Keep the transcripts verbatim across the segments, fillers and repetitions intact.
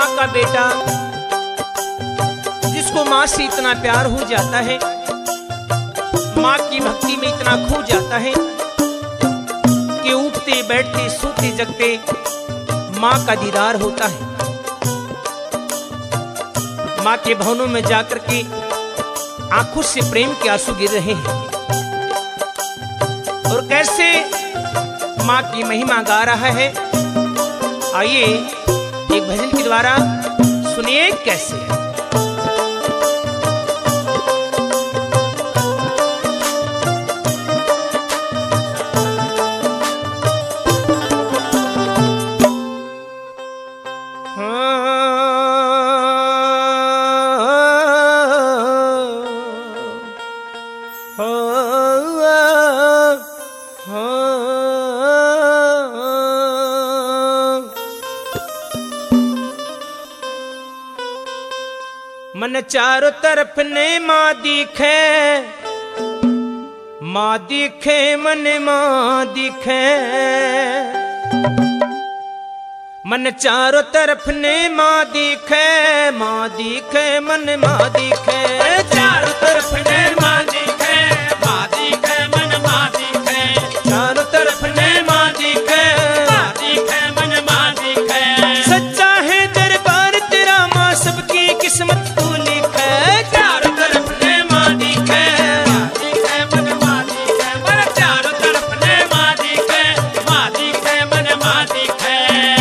का बेटा जिसको माँ से इतना प्यार हो जाता है, माँ की भक्ति में इतना खो जाता है कि उठते बैठते सोते जगते माँ का दीदार होता है। माँ के भवनों में जाकर के आंखों से प्रेम के आंसू गिर रहे हैं और कैसे माँ की महिमा गा रहा है। आइए एक भजन के द्वारा सुनिए कैसे। मन चारों तरफ ने माँ दिखे, माँ दिखे मन माँ दिखे। मन चारों तरफ ने माँ दिखे, माँ दिखे मन माँ दिखे। चारों तरफ ने माँ दिखे, माँ दिखे मन माँ दिखे। चारों तरफ ने माँ दिखे, माँ दिखे मन माँ दिखे। सच्चा है दरबार तेरा माँ सबकी किस्मत तू लिखे। चारों तरफ ने माँ दिखे, माँ दिखे मन माँ दिखे। मन चारों तरफ ने माँ दिखे, माँ दिखे मन माँ दिखे।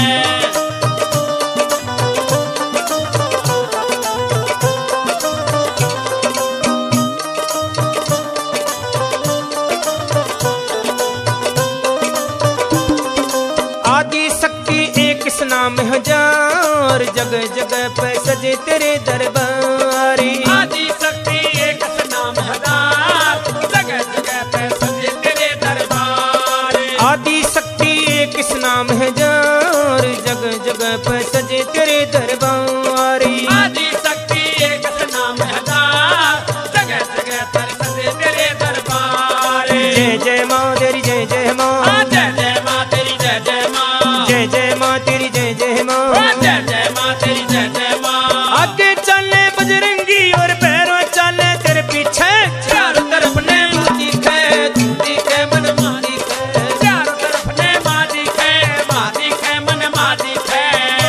आदि शक्ति एक इस नाम हजार, जगह जगह पे सजे तेरे दरबार। आदि शक्ति एक नाम हजार, जगह जगह पे सजे तेरे दरबार। आदि शक्ति एक इस नाम हजार, जगह जगह पे सजे तेरे दरबार। आदि शक्ति एक नाम हजार, जगह जगह पर सजे तेरे दरबार। जय जय माँ तेरी जय जय माँ, हाँ, जय जय माँ तेरी जय जय माँ। जय जय माँ तेरी जय जय माँ। हाँ, जय जय माँ तेरी जय जय माँ। आगे चले बजरंगी और पैरों चले तेरे पीछे। चारों तरफ ने तू दिखे तू दिखे मन माँ दिखे। चारों तरफ ने माँ दिखे, माँ दिखे मन माँ दिखे।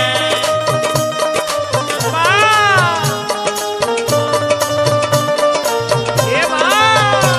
वाह! ये वाह!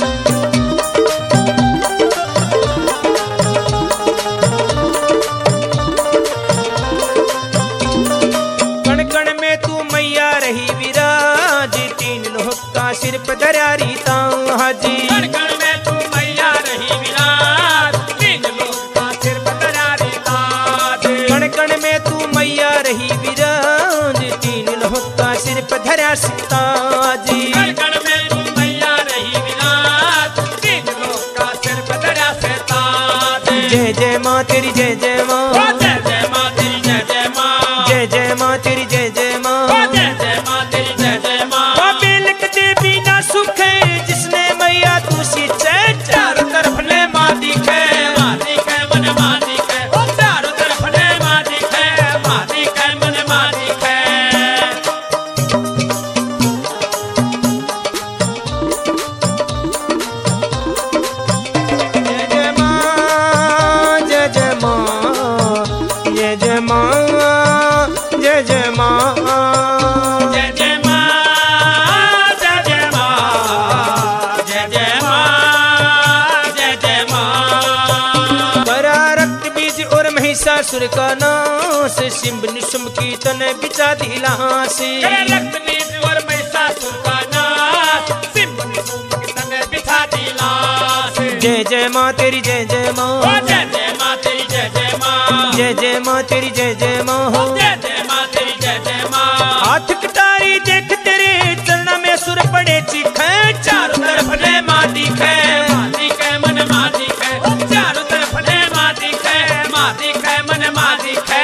कण कण में तू मैया रही विराज, तीन लोह का सिर पे धरा रीता हाजी। कण कण में तू मैया रही विराज, तीन लोग का सिर पर धरा ताज। कण कण में तू मैया रही विराज, तीन लोह का सिर पे धरा सीताजी। कण कण में तू मैया रही विराज, तीन लोग का सिर पर धरा ताज। जय जय माँ तेरी जय जय ओ माँ, जय जय माँ तेरी जय जय माँ। जय जय माँ तेरी जय जय माँ। ओ जय जय माँ तेरी जय जय माँ। वो बिलक देवी ना सुख है जिसने मैया तू सींचे। चारों तरफ ने माँ दिखे, माँ दिखे मन माँ दिखे। ओ चारों तरफ ने माँ दिखे, माँ दिखे मन माँ दिखे। जय जय माँ जय जय माँ, जय जय माँ जय जय माँ। जय जय माँ, जय जय माँ, जय जय माँ, जय जय माँ। करा रक्त बीज और महिषासुर का नाश, सिंह निशुंभ की तन बिचा दिलास। करे रक्त बीज और महिषासुर का नाश, सिंह निशुंभ की तन बिछा दी लाश। जय जय माँ तेरी जय जय ओ माँ, जय जय माँ तेरी जय जय माँ। जय जय माँ तेरी जय जय माँ। ओ जय जय माँ तेरी जय जय माँ। हाथ कटारी देख तेरे चरण में सुर पड़े चिखे। चारों तरफ ने माँ दिखे, माँ दिखे मन माँ दिखे। ओ चारों तरफ ने माँ दिखे, माँ दिखे मन माँ दिखे।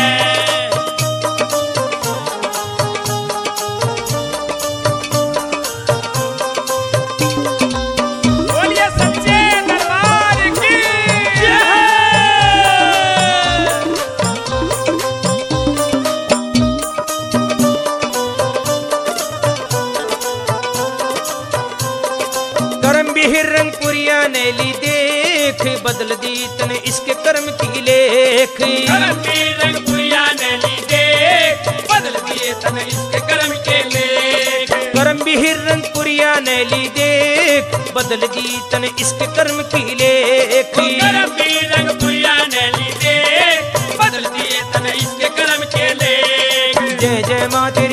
बोलिए सच्चे दरबार की जय। बदल दी तने इसके कर्म की लेख। कर्म की रंगपुरिया ने ली देख, बदल दिए तन इसके कर्म के लेख। कर्म भी रंगपुरिया ने ली देख, बदल दी तने इसके कर्म की लेख। कर्म की रंगपुरिया ने ली देख, बदल दिए तन इसके कर्म के लेख। जय जय माँ तेरी